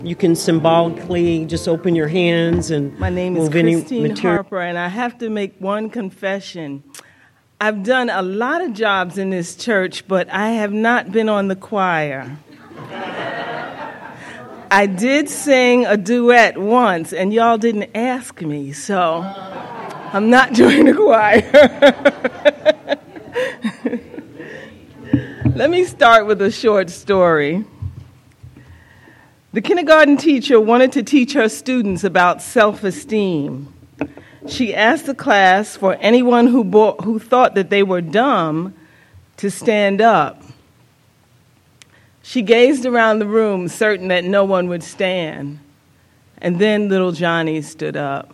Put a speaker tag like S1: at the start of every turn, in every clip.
S1: You can symbolically just open your hands and
S2: My name is
S1: move any
S2: Christine
S1: material.
S2: Harper, and I have to make one confession. I've done a lot of jobs in this church, but I have not been on the choir. I did sing a duet once, and y'all didn't ask me, so I'm not doing the choir. Let me start with a short story. The kindergarten teacher wanted to teach her students about self-esteem. She asked the class for anyone who thought that they were dumb to stand up. She gazed around the room, certain that no one would stand. And then little Johnny stood up.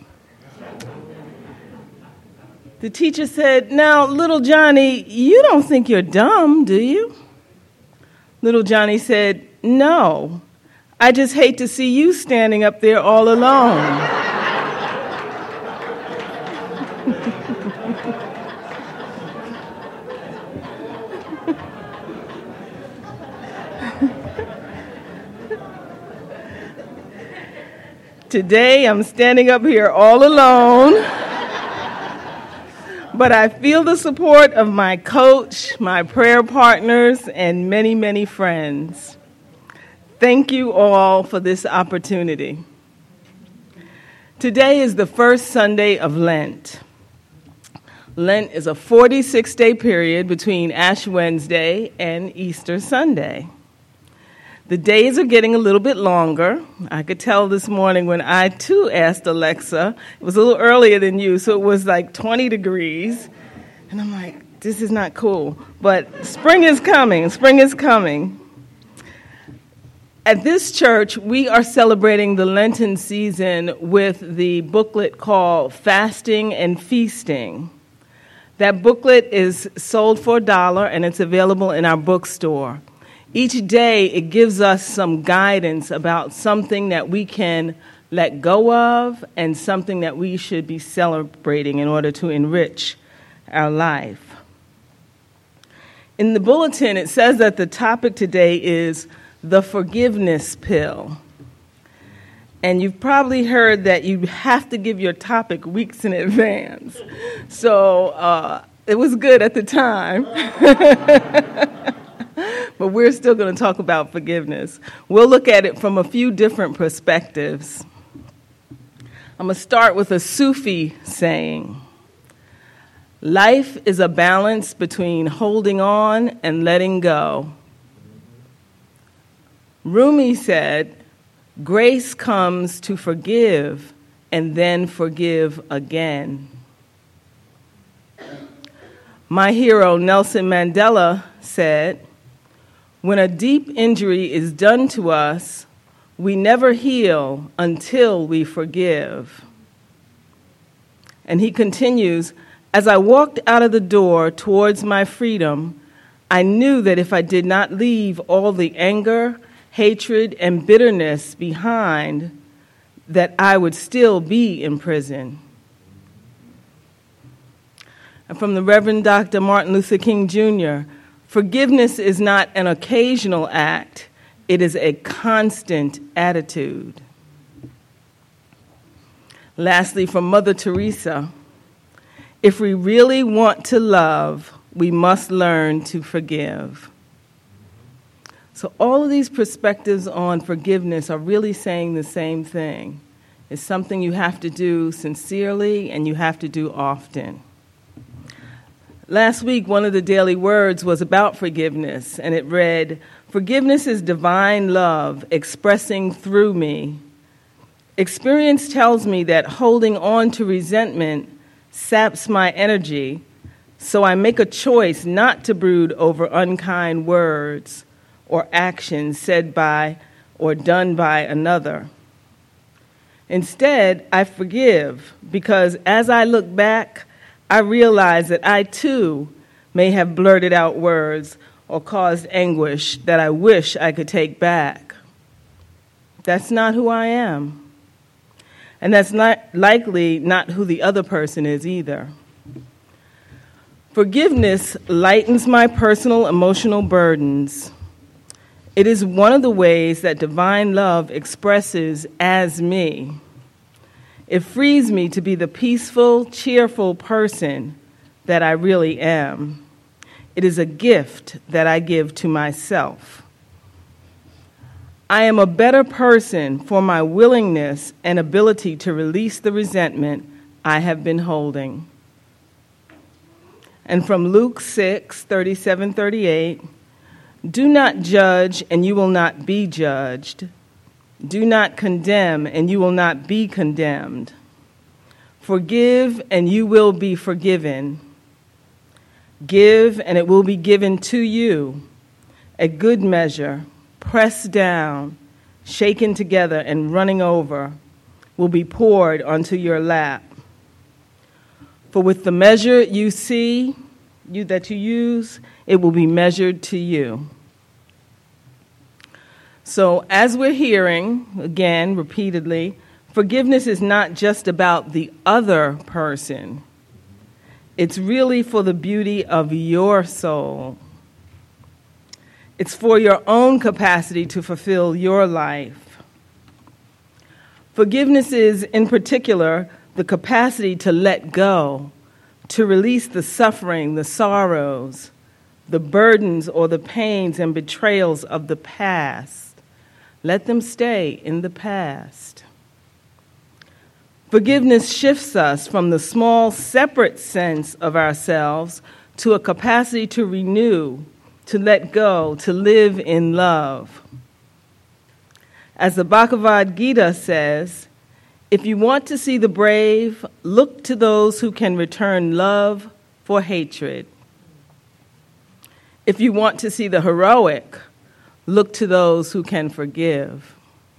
S2: The teacher said, "Now, little Johnny, you don't think you're dumb, do you?" Little Johnny said, "No. I just hate to see you standing up there all alone." Today, I'm standing up here all alone, but I feel the support of my coach, my prayer partners, and many, many friends. Thank you all for this opportunity. Today is the first Sunday of Lent. Lent is a 46-day period between Ash Wednesday and Easter Sunday. The days are getting a little bit longer. I could tell this morning when I, too, asked Alexa. It was a little earlier than you, so it was like 20 degrees. And I'm like, this is not cool. But spring is coming. Spring is coming. At this church, we are celebrating the Lenten season with the booklet called Fasting and Feasting. That booklet is sold for $1, and it's available in our bookstore. Each day, it gives us some guidance about something that we can let go of and something that we should be celebrating in order to enrich our life. In the bulletin, it says that the topic today is the forgiveness pill. And you've probably heard that you have to give your topic weeks in advance. So it was good at the time. But we're still going to talk about forgiveness. We'll look at it from a few different perspectives. I'm going to start with a Sufi saying, "Life is a balance between holding on and letting go." Rumi said, "Grace comes to forgive and then forgive again." My hero, Nelson Mandela, said, "When a deep injury is done to us, we never heal until we forgive." And he continues, "As I walked out of the door towards my freedom, I knew that if I did not leave all the anger, hatred, and bitterness behind, that I would still be in prison." And from the Reverend Dr. Martin Luther King Jr., forgiveness is not an occasional act, it is a constant attitude. Lastly, from Mother Teresa, if we really want to love, we must learn to forgive. So all of these perspectives on forgiveness are really saying the same thing. It's something you have to do sincerely and you have to do often. Last week, one of the daily words was about forgiveness, and it read, "Forgiveness is divine love expressing through me. Experience tells me that holding on to resentment saps my energy, so I make a choice not to brood over unkind words or actions said by or done by another. Instead, I forgive because as I look back, I realize that I too may have blurted out words or caused anguish that I wish I could take back. That's not who I am. And that's not likely not who the other person is either. Forgiveness lightens my personal emotional burdens. It is one of the ways that divine love expresses as me. It frees me to be the peaceful, cheerful person that I really am. It is a gift that I give to myself. I am a better person for my willingness and ability to release the resentment I have been holding. And from Luke 6:37-38, do not judge, and you will not be judged. Do not condemn, and you will not be condemned. Forgive, and you will be forgiven. Give, and it will be given to you, a good measure, pressed down, shaken together, and running over, will be poured onto your lap. For with the measure that you use, it will be measured to you. So as we're hearing, again, repeatedly, forgiveness is not just about the other person. It's really for the beauty of your soul. It's for your own capacity to fulfill your life. Forgiveness is, in particular, the capacity to let go, to release the suffering, the sorrows, the burdens or the pains and betrayals of the past. Let them stay in the past. Forgiveness shifts us from the small, separate sense of ourselves to a capacity to renew, to let go, to live in love. As the Bhagavad Gita says, if you want to see the brave, look to those who can return love for hatred. If you want to see the heroic, look to those who can forgive.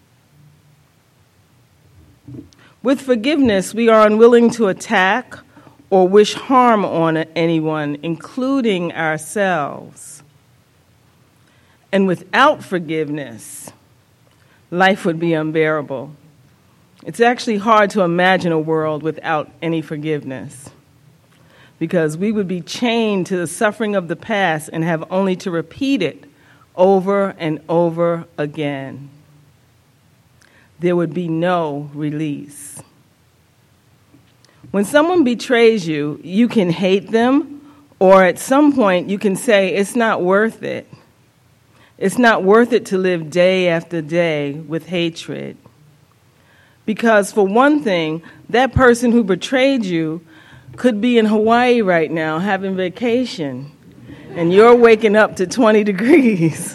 S2: With forgiveness, we are unwilling to attack or wish harm on anyone, including ourselves. And without forgiveness, life would be unbearable. It's actually hard to imagine a world without any forgiveness, because we would be chained to the suffering of the past and have only to repeat it over and over again. There would be no release. When someone betrays you, you can hate them, or at some point you can say, it's not worth it. It's not worth it to live day after day with hatred. Because for one thing, that person who betrayed you could be in Hawaii right now having vacation, and you're waking up to 20 degrees.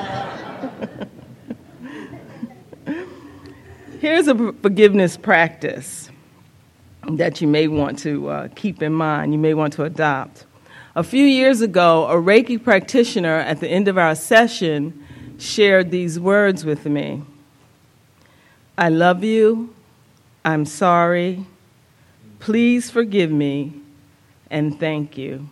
S2: Here's a forgiveness practice that you may want to keep in mind, you may want to adopt. A few years ago, a Reiki practitioner at the end of our session shared these words with me. I love you, I'm sorry, please forgive me, and thank you.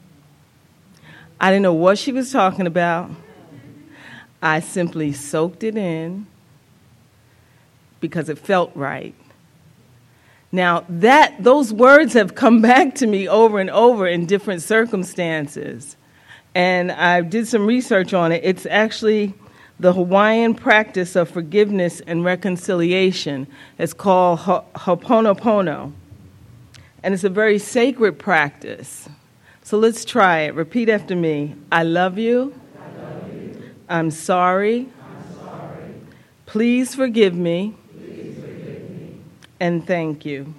S2: I didn't know what she was talking about. I simply soaked it in because it felt right. Now, those words have come back to me over and over in different circumstances. And I did some research on it. It's actually the Hawaiian practice of forgiveness and reconciliation. It's called Ho'oponopono. And it's a very sacred practice. So let's try it. Repeat after me. I love you. I love you. I'm sorry. I'm sorry. Please forgive me. Please forgive me. And thank you.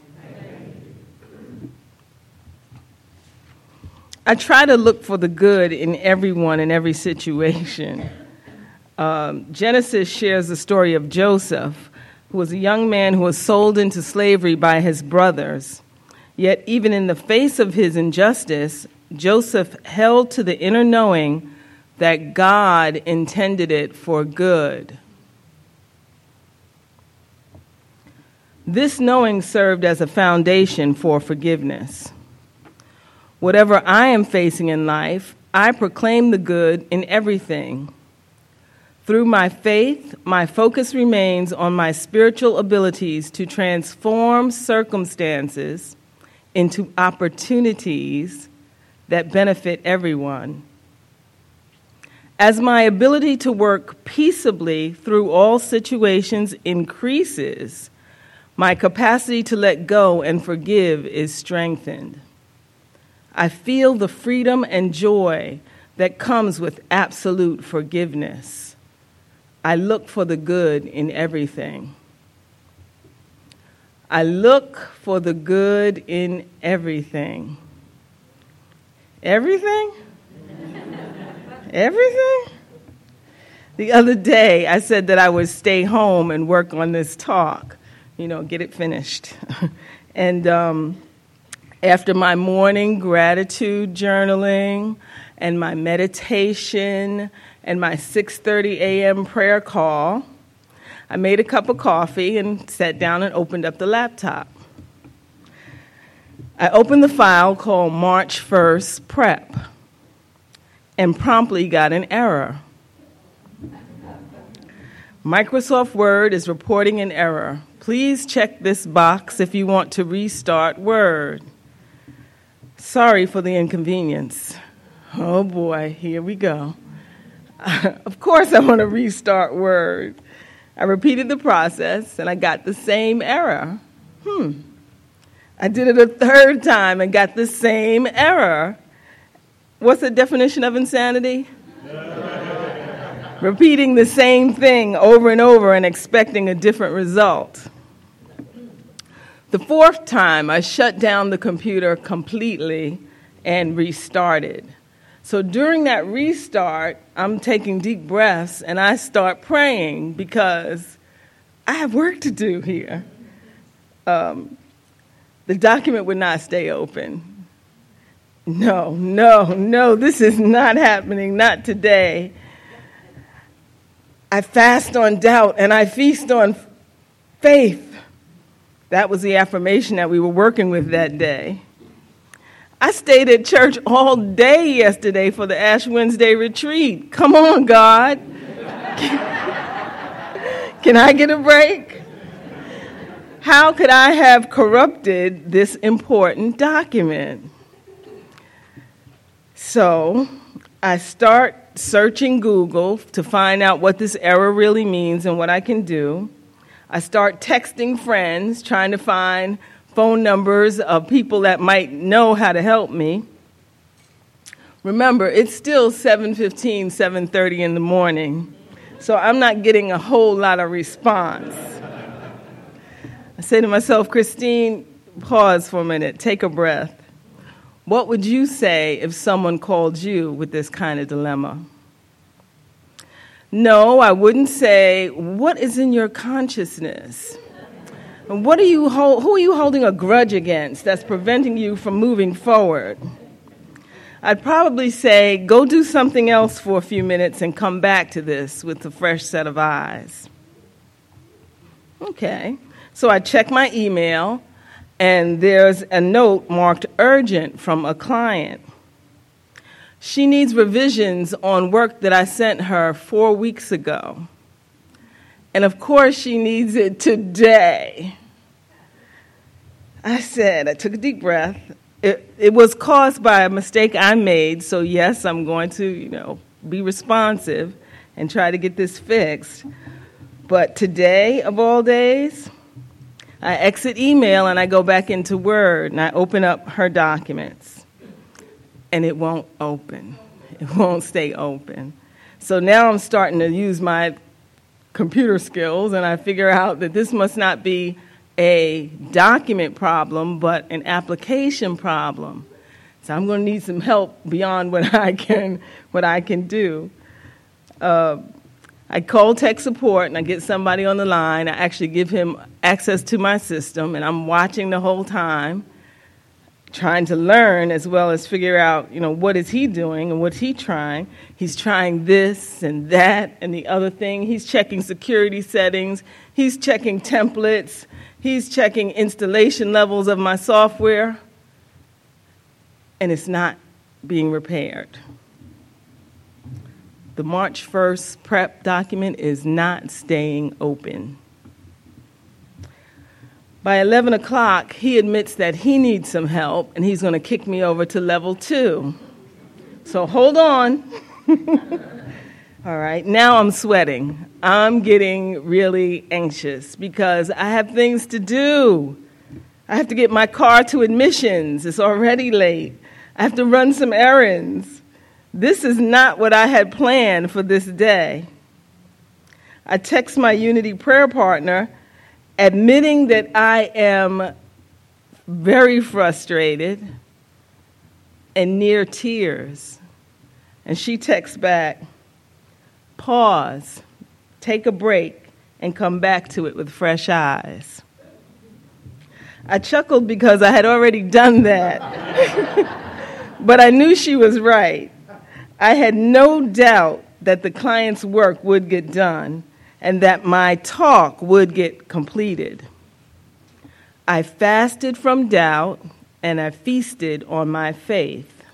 S2: I try to look for the good in everyone in every situation. Genesis shares the story of Joseph, who was a young man who was sold into slavery by his brothers. Yet even in the face of his injustice, Joseph held to the inner knowing that God intended it for good. This knowing served as a foundation for forgiveness. Whatever I am facing in life, I proclaim the good in everything. Through my faith, my focus remains on my spiritual abilities to transform circumstances into opportunities that benefit everyone. As my ability to work peaceably through all situations increases, my capacity to let go and forgive is strengthened. I feel the freedom and joy that comes with absolute forgiveness. I look for the good in everything. I look for the good in everything. Everything? Everything? The other day, I said that I would stay home and work on this talk, get it finished. And after my morning gratitude journaling and my meditation and my 6:30 a.m. prayer call, I made a cup of coffee and sat down and opened up the laptop. I opened the file called March 1st Prep and promptly got an error. Microsoft Word is reporting an error. Please check this box if you want to restart Word. Sorry for the inconvenience. Oh boy, here we go. Of course I want to restart Word. I repeated the process and I got the same error. I did it a third time and got the same error. What's the definition of insanity? Repeating the same thing over and over and expecting a different result. The fourth time, I shut down the computer completely and restarted. So during that restart, I'm taking deep breaths and I start praying because I have work to do here. The document would not stay open. No, this is not happening, not today. I fast on doubt and I feast on faith. That was the affirmation that we were working with that day. I stayed at church all day yesterday for the Ash Wednesday retreat. Come on, God. Can I get a break? How could I have corrupted this important document? So I start searching Google to find out what this error really means and what I can do. I start texting friends, trying to find phone numbers of people that might know how to help me. Remember, it's still 7:15, 7:30 in the morning, so I'm not getting a whole lot of response. I say to myself, Christine, pause for a minute, take a breath. What would you say if someone called you with this kind of dilemma? No, I wouldn't say, what is in your consciousness? And who are you holding a grudge against that's preventing you from moving forward? I'd probably say, go do something else for a few minutes and come back to this with a fresh set of eyes. Okay, so I check my email, and there's a note marked urgent from a client. She needs revisions on work that I sent her 4 weeks ago. And of course, she needs it today. I took a deep breath. It was caused by a mistake I made, so yes, I'm going to, be responsive and try to get this fixed. But today, of all days, I exit email and I go back into Word and I open up her documents. And it won't open. It won't stay open. So now I'm starting to use my computer skills and I figure out that this must not be a document problem, but an application problem. So I'm going to need some help beyond what I can do. I call tech support and I get somebody on the line. I actually give him access to my system and I'm watching the whole time, trying to learn as well as figure out, what is he doing and what's he trying. He's trying this and that and the other thing. He's checking security settings. He's checking templates. He's checking installation levels of my software. And it's not being repaired. The March 1st prep document is not staying open. By 11 o'clock, he admits that he needs some help, and he's going to kick me over to level 2. So hold on. All right, now I'm sweating. I'm getting really anxious because I have things to do. I have to get my car to admissions. It's already late. I have to run some errands. This is not what I had planned for this day. I text my Unity prayer partner, admitting that I am very frustrated and near tears. And she texts back, pause, take a break, and come back to it with fresh eyes. I chuckled because I had already done that. But I knew she was right. I had no doubt that the client's work would get done and that my talk would get completed. I fasted from doubt and I feasted on my faith.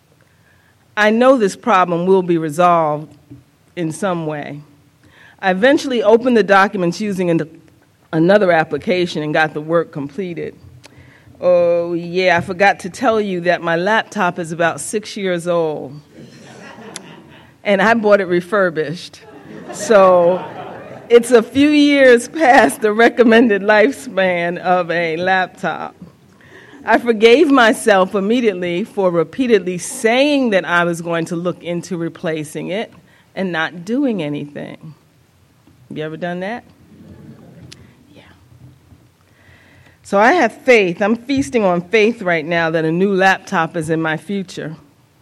S2: I know this problem will be resolved in some way. I eventually opened the documents using another application and got the work completed. Oh, yeah, I forgot to tell you that my laptop is about 6 years old. And I bought it refurbished. So it's a few years past the recommended lifespan of a laptop. I forgave myself immediately for repeatedly saying that I was going to look into replacing it and not doing anything. Have you ever done that? Yeah. So I have faith. I'm feasting on faith right now that a new laptop is in my future.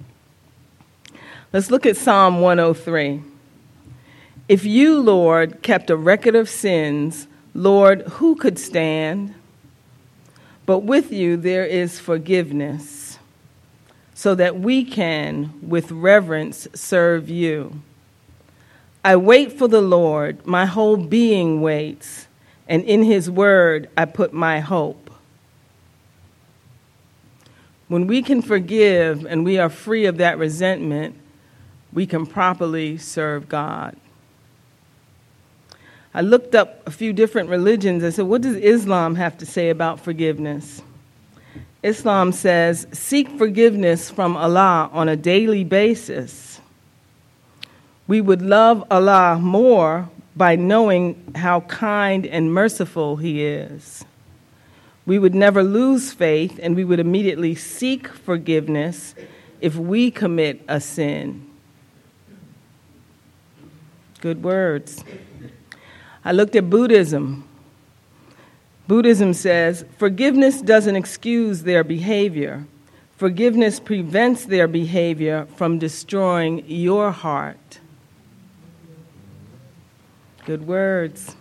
S2: Let's look at Psalm 103. If you, Lord, kept a record of sins, Lord, who could stand? But with you there is forgiveness, so that we can, with reverence, serve you. I wait for the Lord, my whole being waits, and in his word I put my hope. When we can forgive and we are free of that resentment, we can properly serve God. I looked up a few different religions. I said, what does Islam have to say about forgiveness? Islam says, seek forgiveness from Allah on a daily basis. We would love Allah more by knowing how kind and merciful He is. We would never lose faith, and we would immediately seek forgiveness if we commit a sin. Good words. I looked at Buddhism. Buddhism says, forgiveness doesn't excuse their behavior. Forgiveness prevents their behavior from destroying your heart. Good words.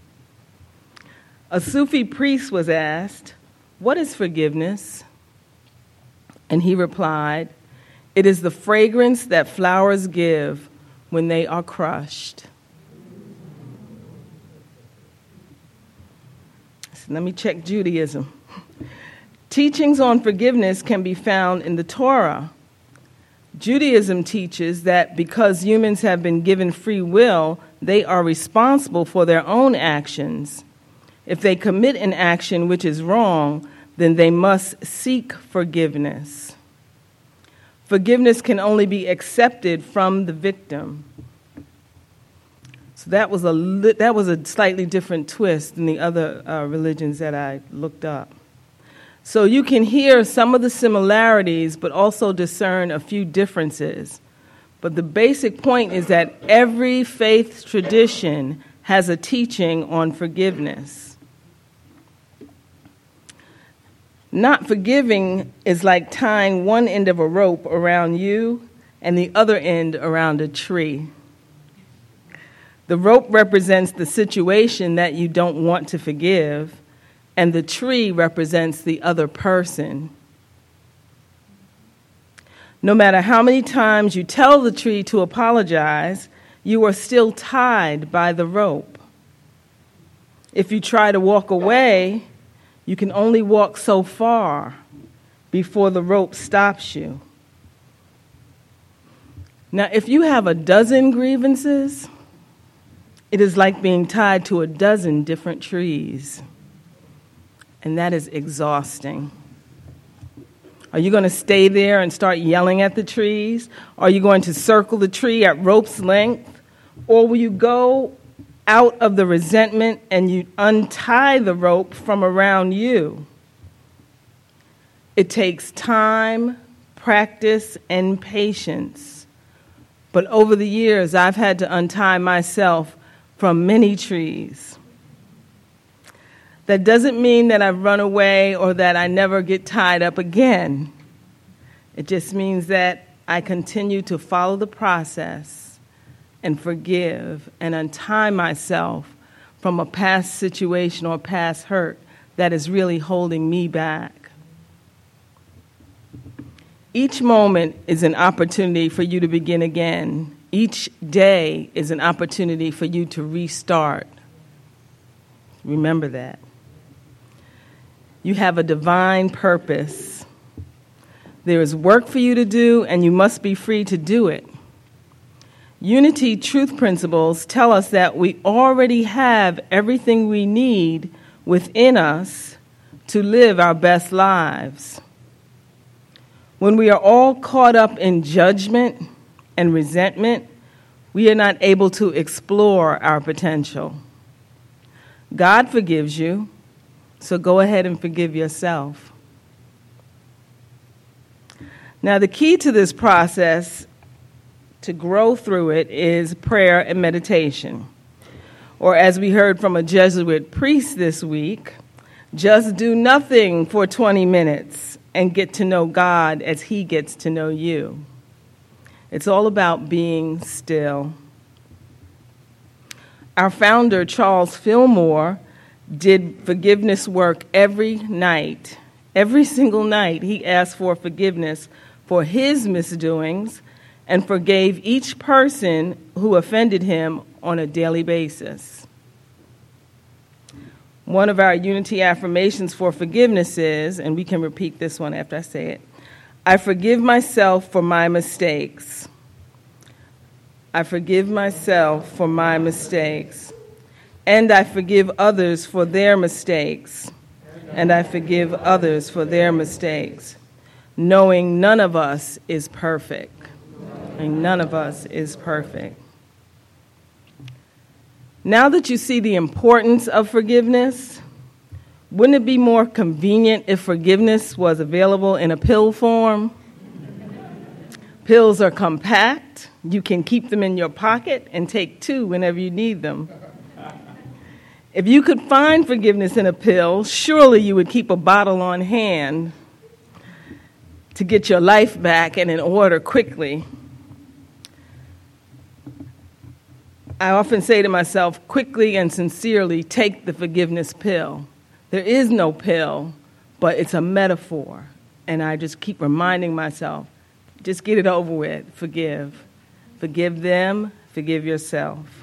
S2: A Sufi priest was asked, what is forgiveness? And he replied, it is the fragrance that flowers give when they are crushed. So let me check Judaism. Teachings on forgiveness can be found in the Torah. Judaism teaches that because humans have been given free will, they are responsible for their own actions. If they commit an action which is wrong, then they must seek forgiveness. Forgiveness can only be accepted from the victim. So that was a slightly different twist than the other religions that I looked up. So you can hear some of the similarities, but also discern a few differences. But the basic point is that every faith tradition has a teaching on forgiveness. Not forgiving is like tying one end of a rope around you and the other end around a tree. The rope represents the situation that you don't want to forgive, and the tree represents the other person. No matter how many times you tell the tree to apologize, you are still tied by the rope. If you try to walk away, you can only walk so far before the rope stops you. Now, if you have a dozen grievances, it is like being tied to a dozen different trees. And that is exhausting. Are you going to stay there and start yelling at the trees? Are you going to circle the tree at rope's length Or will you go out of the resentment and you untie the rope from around you? It takes time, practice, and patience. But over the years, I've had to untie myself from many trees. That doesn't mean that I've run away or that I never get tied up again. It just means that I continue to follow the process and forgive and untie myself from a past situation or past hurt that is really holding me back. Each moment is an opportunity for you to begin again. Each day is an opportunity for you to restart. Remember that. You have a divine purpose. There is work for you to do, and you must be free to do it. Unity truth principles tell us that we already have everything we need within us to live our best lives. When we are all caught up in judgment and resentment, we are not able to explore our potential. God forgives you, so go ahead and forgive yourself. Now, the key to this process, to grow through it, is prayer and meditation. Or as we heard from a Jesuit priest this week, just do nothing for 20 minutes and get to know God as He gets to know you. It's all about being still. Our founder, Charles Fillmore, did forgiveness work every night. Every single night, he asked for forgiveness for his misdoings and forgave each person who offended him on a daily basis. One of our unity affirmations for forgiveness is, and we can repeat this one after I say it, I forgive myself for my mistakes. I forgive myself for my mistakes. And I forgive others for their mistakes. And I forgive others for their mistakes, knowing none of us is perfect. And none of us is perfect. Now that you see the importance of forgiveness, wouldn't it be more convenient if forgiveness was available in a pill form? Pills are compact. You can keep them in your pocket and take 2 whenever you need them. If you could find forgiveness in a pill, surely you would keep a bottle on hand to get your life back and in order quickly. I often say to myself, quickly and sincerely, take the forgiveness pill. There is no pill, but it's a metaphor. And I just keep reminding myself, just get it over with, forgive. Forgive them, forgive yourself.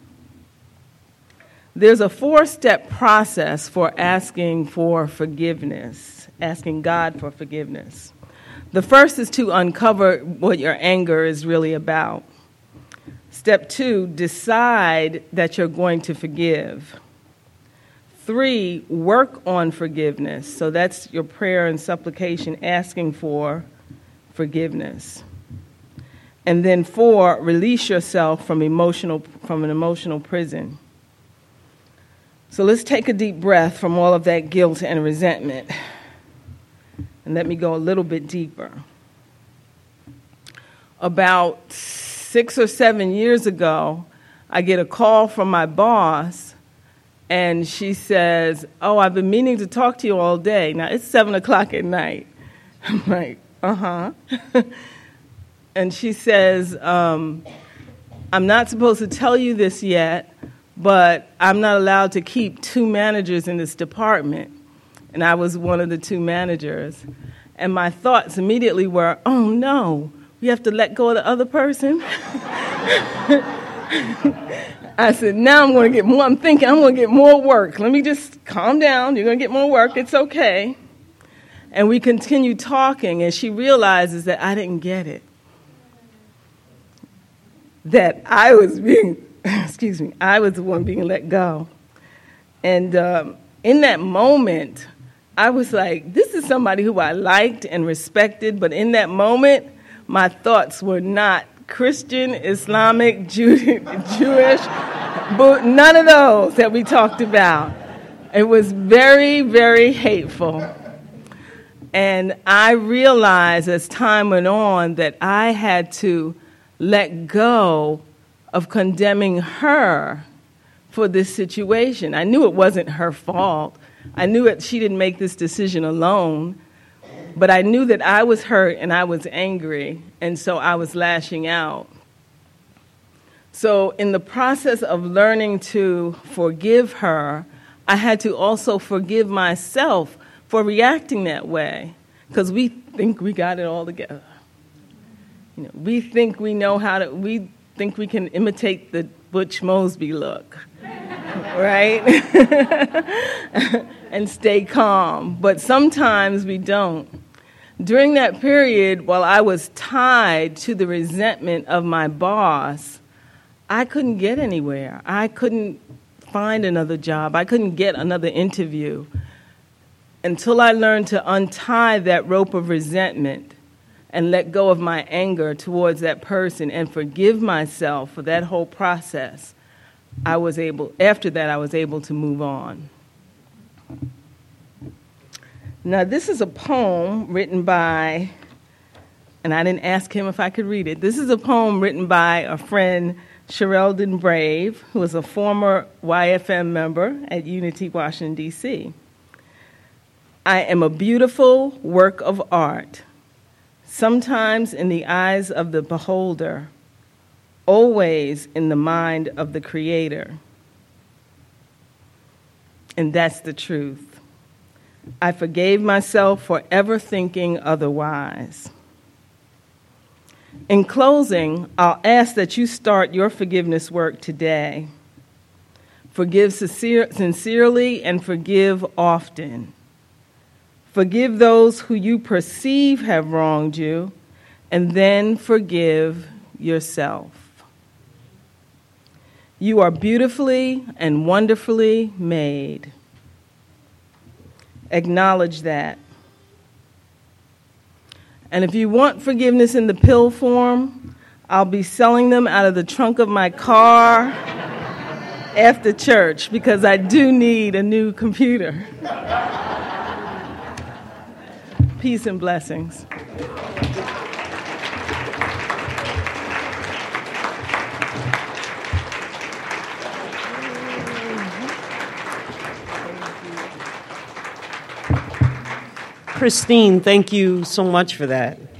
S2: There's a 4-step process for asking for forgiveness, asking God for forgiveness. The first is to uncover what your anger is really about. Step 2, decide that you're going to forgive. 3, work on forgiveness. So that's your prayer and supplication, asking for forgiveness. And then 4, release yourself from an emotional prison. So let's take a deep breath from all of that guilt and resentment. And let me go a little bit deeper. About 6 or 7 years ago, I get a call from my boss, and she says, oh, I've been meaning to talk to you all day. Now, it's 7 o'clock at night. I'm like, uh-huh. And she says, I'm not supposed to tell you this yet, but I'm not allowed to keep 2 managers in this department. And I was one of the 2 managers. And my thoughts immediately were, oh, no, we have to let go of the other person? I said, now I'm going to get more. I'm thinking I'm going to get more work. Let me just calm down. You're going to get more work. It's okay. And we continue talking, and she realizes that I didn't get it. That I was being... I was the one being let go. And in that moment, I was like, this is somebody who I liked and respected, but in that moment, my thoughts were not Christian, Islamic, Jewish, but none of those that we talked about. It was very, very hateful. And I realized as time went on that I had to let go of condemning her for this situation. I knew it wasn't her fault. I knew that she didn't make this decision alone. But I knew that I was hurt and I was angry, and so I was lashing out. So in the process of learning to forgive her, I had to also forgive myself for reacting that way, because we think we got it all together. We think we know we think we can imitate the Butch Mosby look, right? And stay calm, but sometimes we don't. During that period, while I was tied to the resentment of my boss, I couldn't get anywhere. I couldn't find another job. I couldn't get another interview until I learned to untie that rope of resentment and let go of my anger towards that person and forgive myself for that whole process. After that, I was able to move on. Now, this is a poem written by, and I didn't ask him if I could read it. This is a poem written by a friend, Sherelden Brave, who is a former YFM member at Unity, Washington, D.C. I am a beautiful work of art, sometimes in the eyes of the beholder, always in the mind of the creator. And that's the truth. I forgave myself for ever thinking otherwise. In closing, I'll ask that you start your forgiveness work today. Forgive sincerely and forgive often. Forgive those who you perceive have wronged you, and then forgive yourself. You are beautifully and wonderfully made. Acknowledge that. And if you want forgiveness in the pill form, I'll be selling them out of the trunk of my car after church, because I do need a new computer. Peace and blessings.
S1: Christine, thank you so much for that.